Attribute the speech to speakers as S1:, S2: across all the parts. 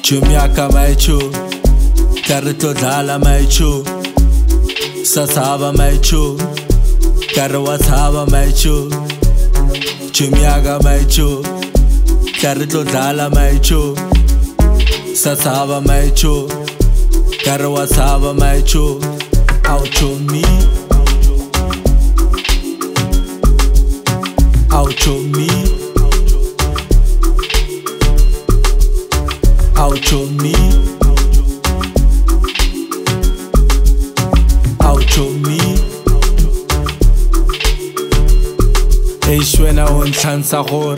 S1: Chumiaka maichu, Karito dala maichu, Sasaba maichu, Karawataba maichu, Chumiaka maichu, Karito dala maichu, Sasaba maichu, Karawataba maichu, Auto me, Auto me, Auto me, Auto me. Ishwena unhlansa gore.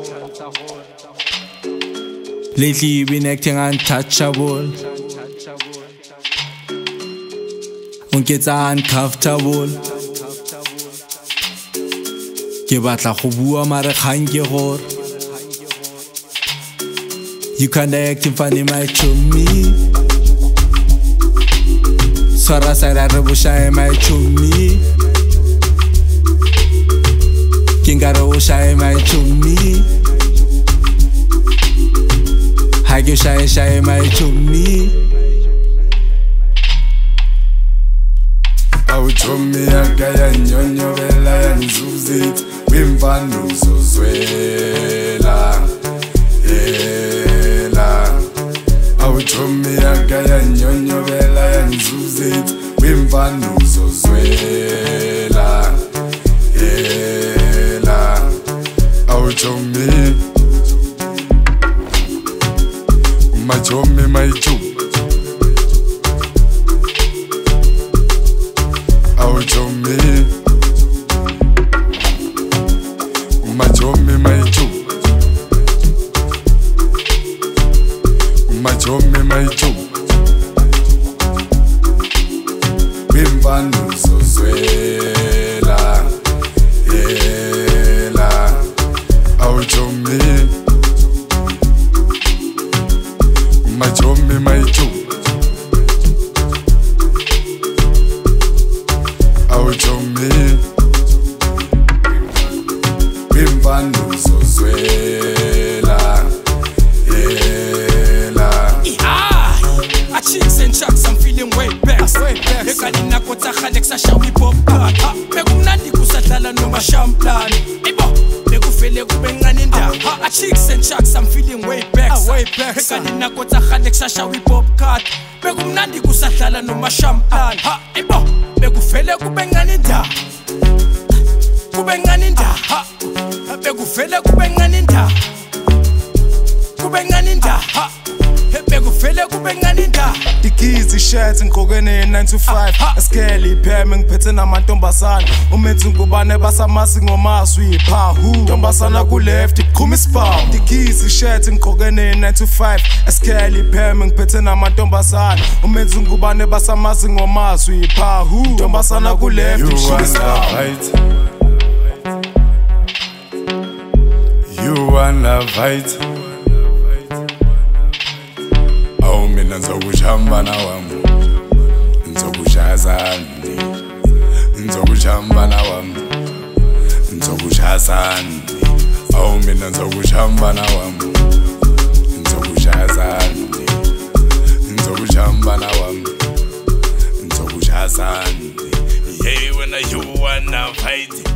S1: Lately you've been acting untouchable. Unketsa uncomfortable. Ke batla go bua mare kgang ke gore you kinda acting funny, my chummy. Swara sara rebusha, my chummy. Kingara usha, my chummy. Hagyo shy, my chummy.
S2: Au chummy akaya nyonyo vela ya nzuzit. Wimvanu zozwela. Chomi akaya nyonyo vela ya nzuzit Wimvanu zozwela Ela Au chomi Machomi maichu Au chomi Machomi maichu Machomi maichu Wimvanu zozwela Ela Au chomi Machomi maichu Au chomi Wimvanu zozwela
S3: Chicks and chucks, I'm feeling way back. Ekali nakota khalexa shawi pop card. Bekumnandi kusadlala noma shamplan. Ebo, bekufele kube ngani ndaba. Chicks and chucks, I'm feeling way back. Ekali nakota khalexa shawi pop card. Bekumnandi kusadlala noma shamplan. Ebo, bekufele kube ngani ndaba. Kube ngani ndaba. Bekufele kube ngani ndaba. Kube ngani ndaba. Bekufele kube ngani ndaba.
S4: The keys, the shirts, ngqokene 9 to 5. Askeli pheme ngiphethe namantombazana. Umenzi ngubane basamasi ngomaswi phahu. Ntombazana ku left iqhuma isibhamu. The keys, the shirts, ngqokene 9 to 5. Askeli pheme ngiphethe namantombazana. Umenzi ngubane basamasi ngomaswi phahu. Ntombazana ku left iqhuma isibhamu.
S2: You wanna fight? Mina nzokushamba nawami nzokushazani nzokushamba nawami nzokushazani awu mina nzokushamba nawami nzokushazani nzokushamba nawami nzokushazani hey when you wanna fight